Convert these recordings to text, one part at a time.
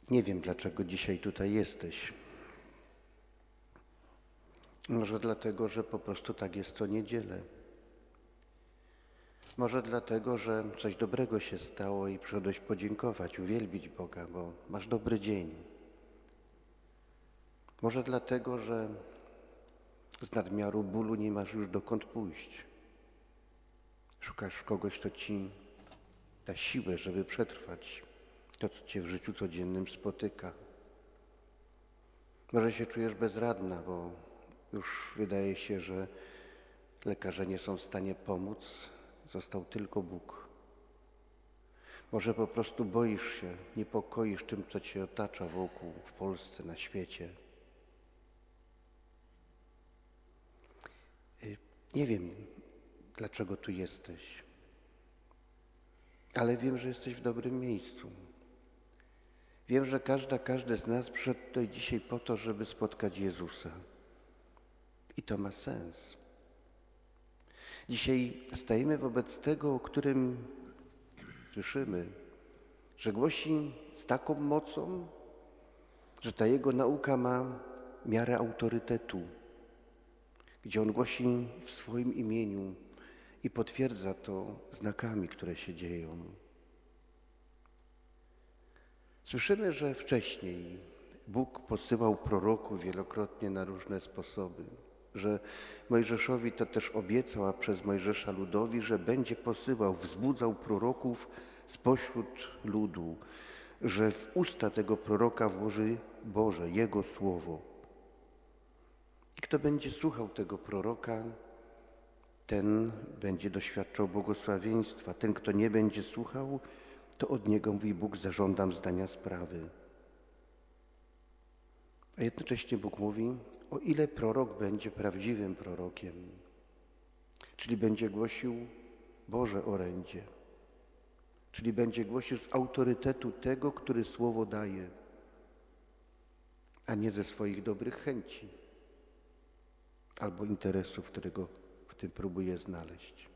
Nie wiem, dlaczego dzisiaj tutaj jesteś. Może dlatego, że po prostu tak jest co niedzielę. Może dlatego, że coś dobrego się stało i przyszedłeś podziękować, uwielbić Boga, bo masz dobry dzień. Może dlatego, że z nadmiaru bólu nie masz już dokąd pójść. Szukasz kogoś, kto ci da siłę, żeby przetrwać to, co cię w życiu codziennym spotyka. Może się czujesz bezradna, bo już wydaje się, że lekarze nie są w stanie pomóc. Został tylko Bóg. Może po prostu boisz się, niepokoisz tym, co cię otacza wokół, w Polsce, na świecie. Nie wiem, dlaczego tu jesteś, ale wiem, że jesteś w dobrym miejscu. Wiem, że każdy z nas przyszedł tutaj dzisiaj po to, żeby spotkać Jezusa. I to ma sens. Dzisiaj stajemy wobec tego, o którym słyszymy, że głosi z taką mocą, że ta jego nauka ma miarę autorytetu, gdzie on głosi w swoim imieniu i potwierdza to znakami, które się dzieją. Słyszymy, że wcześniej Bóg posyłał proroków wielokrotnie na różne sposoby, że Mojżeszowi to też obiecał, a przez Mojżesza ludowi, że będzie posyłał, wzbudzał proroków spośród ludu, że w usta tego proroka włoży Boże, Jego Słowo. I kto będzie słuchał tego proroka, ten będzie doświadczał błogosławieństwa. Ten, kto nie będzie słuchał, to od niego, mówi Bóg, zażądam zdania sprawy. A jednocześnie Bóg mówi, o ile prorok będzie prawdziwym prorokiem, czyli będzie głosił Boże orędzie, czyli będzie głosił z autorytetu tego, który słowo daje, a nie ze swoich dobrych chęci albo interesów, którego w tym próbuje znaleźć.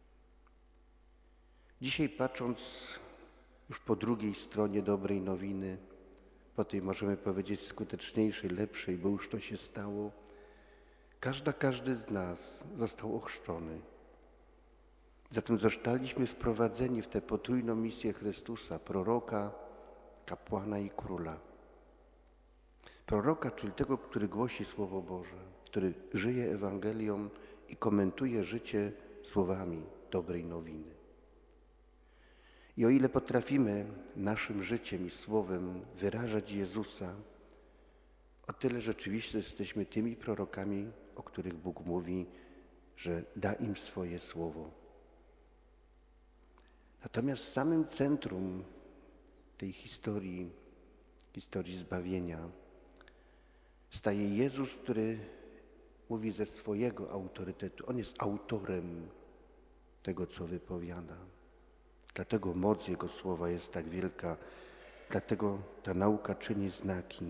Dzisiaj patrząc już po drugiej stronie dobrej nowiny, po tej możemy powiedzieć skuteczniejszej, lepszej, bo już to się stało, każdy z nas został ochrzczony. Zatem zostaliśmy wprowadzeni w tę potrójną misję Chrystusa, proroka, kapłana i króla. Proroka, czyli tego, który głosi Słowo Boże, który żyje Ewangelią i komentuje życie słowami dobrej nowiny. I o ile potrafimy naszym życiem i słowem wyrażać Jezusa, o tyle rzeczywiście jesteśmy tymi prorokami, o których Bóg mówi, że da im swoje słowo. Natomiast w samym centrum tej historii zbawienia, staje Jezus, który mówi ze swojego autorytetu. On jest autorem tego, co wypowiada. Dlatego moc Jego słowa jest tak wielka, dlatego ta nauka czyni znaki.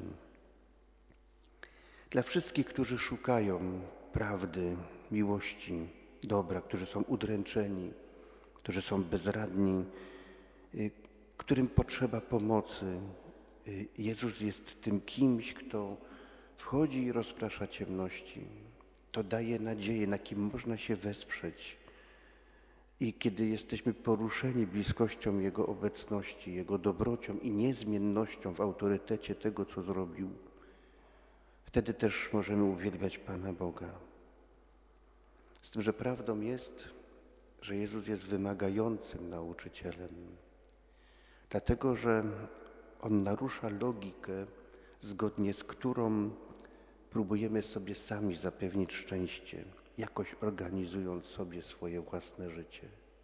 Dla wszystkich, którzy szukają prawdy, miłości, dobra, którzy są udręczeni, którzy są bezradni, którym potrzeba pomocy, Jezus jest tym kimś, kto wchodzi i rozprasza ciemności. To daje nadzieję, na kim można się wesprzeć. I kiedy jesteśmy poruszeni bliskością Jego obecności, Jego dobrocią i niezmiennością w autorytecie tego, co zrobił, wtedy też możemy uwielbiać Pana Boga. Z tym, że prawdą jest, że Jezus jest wymagającym nauczycielem, dlatego że On narusza logikę, zgodnie z którą próbujemy sobie sami zapewnić szczęście, jakoś organizując sobie swoje własne życie.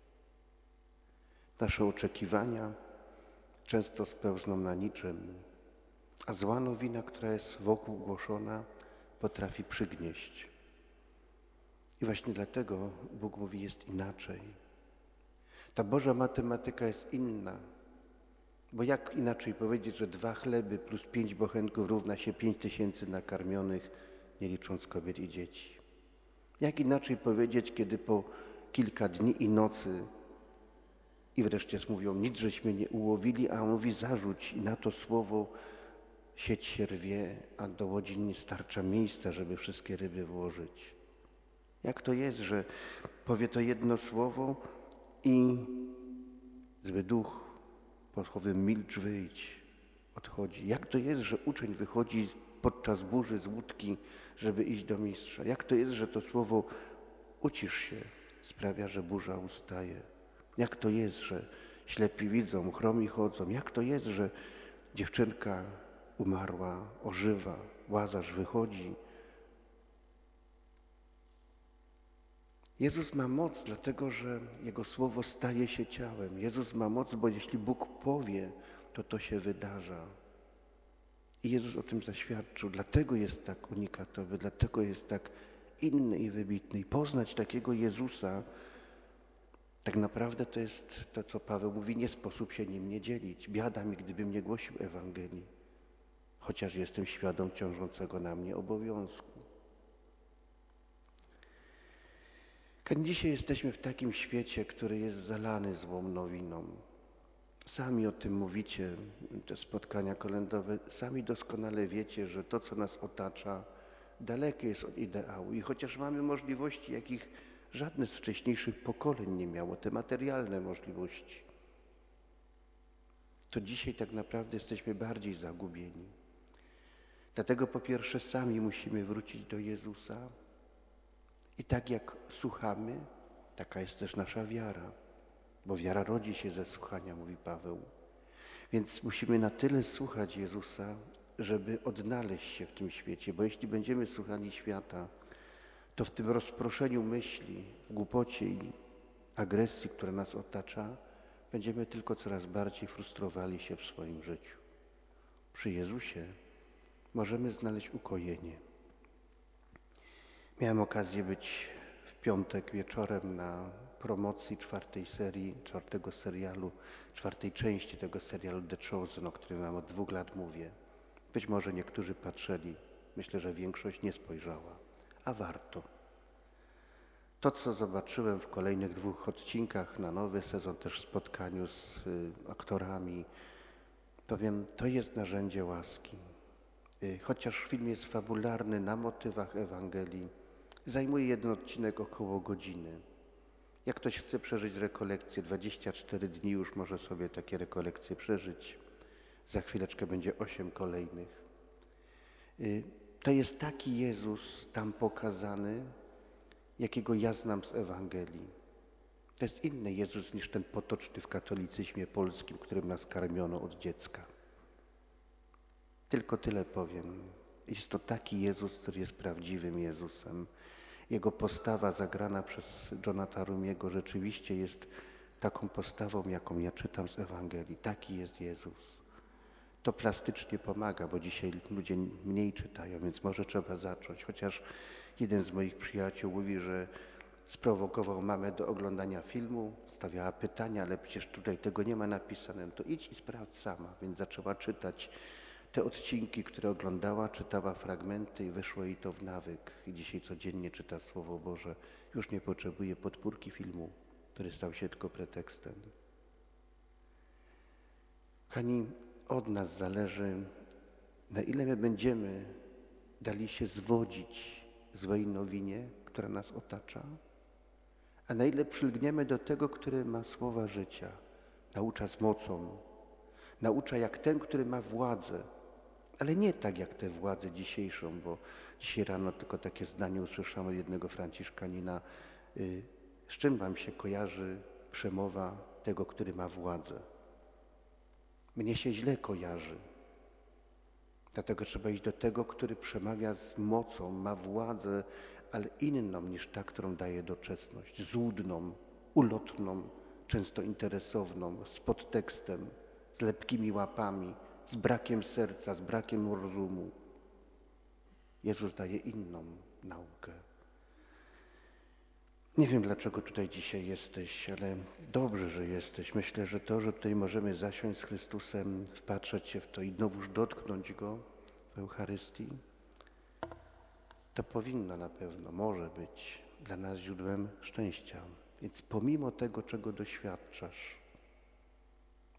Nasze oczekiwania często spełzną na niczym, a zła nowina, która jest wokół głoszona, potrafi przygnieść. I właśnie dlatego Bóg mówi, jest inaczej. Ta Boża matematyka jest inna, bo jak inaczej powiedzieć, że 2 chleby plus 5 bochenków równa się 5000 nakarmionych, nie licząc kobiet i dzieci. Jak inaczej powiedzieć, kiedy po kilka dni i nocy I wreszcie mówią, nic żeśmy nie ułowili, a on mówi, zarzuć. I na to słowo sieć się rwie, a do łodzi nie starcza miejsca, żeby wszystkie ryby włożyć. Jak to jest, że powie to jedno słowo i zły duch pod słowem milcz, wyjdź, odchodzi. Jak to jest, że uczeń wychodzi podczas burzy z łódki, żeby iść do mistrza? Jak to jest, że to słowo ucisz się sprawia, że burza ustaje? Jak to jest, że ślepi widzą, chromi chodzą? Jak to jest, że dziewczynka umarła, ożywa, Łazarz wychodzi? Jezus ma moc, dlatego że Jego Słowo staje się ciałem. Jezus ma moc, bo jeśli Bóg powie, to to się wydarza. I Jezus o tym zaświadczył. Dlatego jest tak unikatowy, dlatego jest tak inny i wybitny. I poznać takiego Jezusa, tak naprawdę to jest to, co Paweł mówi, nie sposób się nim nie dzielić. Biada mi, gdybym nie głosił Ewangelii, chociaż jestem świadom ciążącego na mnie obowiązku. Dzisiaj jesteśmy w takim świecie, który jest zalany złą nowiną. Sami o tym mówicie, te spotkania kolędowe, sami doskonale wiecie, że to, co nas otacza, dalekie jest od ideału. I chociaż mamy możliwości, jakich żadne z wcześniejszych pokoleń nie miało, te materialne możliwości, to dzisiaj tak naprawdę jesteśmy bardziej zagubieni. Dlatego po pierwsze sami musimy wrócić do Jezusa i tak jak słuchamy, taka jest też nasza wiara, bo wiara rodzi się ze słuchania, mówi Paweł. Więc musimy na tyle słuchać Jezusa, żeby odnaleźć się w tym świecie, bo jeśli będziemy słuchali świata, to w tym rozproszeniu myśli, w głupocie i agresji, która nas otacza, będziemy tylko coraz bardziej frustrowali się w swoim życiu. Przy Jezusie możemy znaleźć ukojenie. Miałem okazję być w piątek wieczorem na promocji czwartej części tego serialu The Chosen, o którym wam od 2 lat mówię. Być może niektórzy patrzyli, myślę, że większość nie spojrzała, a warto. To, co zobaczyłem w kolejnych 2 odcinkach na nowy sezon, też w spotkaniu z aktorami, powiem, to jest narzędzie łaski. Chociaż film jest fabularny na motywach Ewangelii, zajmuje jeden odcinek około godziny. Jak ktoś chce przeżyć rekolekcję, 24 dni już może sobie takie rekolekcje przeżyć. Za chwileczkę będzie 8 kolejnych. To jest taki Jezus tam pokazany, jakiego ja znam z Ewangelii. To jest inny Jezus niż ten potoczny w katolicyzmie polskim, którym nas karmiono od dziecka. Tylko tyle powiem. Jest to taki Jezus, który jest prawdziwym Jezusem. Jego postawa zagrana przez Johnata Rumiego rzeczywiście jest taką postawą, jaką ja czytam z Ewangelii. Taki jest Jezus. To plastycznie pomaga, bo dzisiaj ludzie mniej czytają, więc może trzeba zacząć. Chociaż jeden z moich przyjaciół mówi, że sprowokował mamę do oglądania filmu, stawiała pytania, ale przecież tutaj tego nie ma napisane. To idź i sprawdź sama. Więc zaczęła czytać te odcinki, które oglądała, czytała fragmenty i weszło jej to w nawyk. I dzisiaj codziennie czyta Słowo Boże. Już nie potrzebuje podpórki filmu, który stał się tylko pretekstem. Kochani, od nas zależy, na ile my będziemy dali się zwodzić złej nowinie, która nas otacza, a na ile przylgniemy do tego, który ma słowa życia, naucza z mocą, naucza jak ten, który ma władzę, ale nie tak jak tę władzę dzisiejszą, bo dzisiaj rano tylko takie zdanie usłyszałem od jednego franciszkanina, z czym wam się kojarzy przemowa tego, który ma władzę? Mnie się źle kojarzy. Dlatego trzeba iść do tego, który przemawia z mocą, ma władzę, ale inną niż ta, którą daje doczesność. Złudną, ulotną, często interesowną, z podtekstem, z lepkimi łapami, z brakiem serca, z brakiem rozumu. Jezus daje inną naukę. Nie wiem, dlaczego tutaj dzisiaj jesteś, ale dobrze, że jesteś. Myślę, że to, że tutaj możemy zasiąść z Chrystusem, wpatrzeć się w to i znowuż dotknąć Go w Eucharystii, to powinno na pewno, może być dla nas źródłem szczęścia. Więc pomimo tego, czego doświadczasz,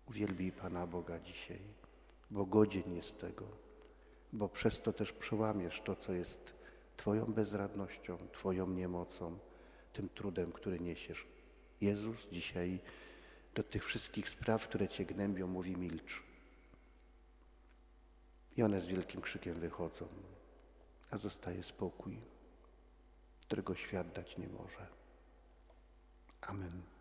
Uwielbij Pana Boga dzisiaj, bo godzien jest tego, bo przez to też przełamiesz to, co jest Twoją bezradnością, Twoją niemocą, tym trudem, który niesiesz. Jezus dzisiaj do tych wszystkich spraw, które Cię gnębią, mówi: milcz. I one z wielkim krzykiem wychodzą, a zostaje spokój, którego świat dać nie może. Amen.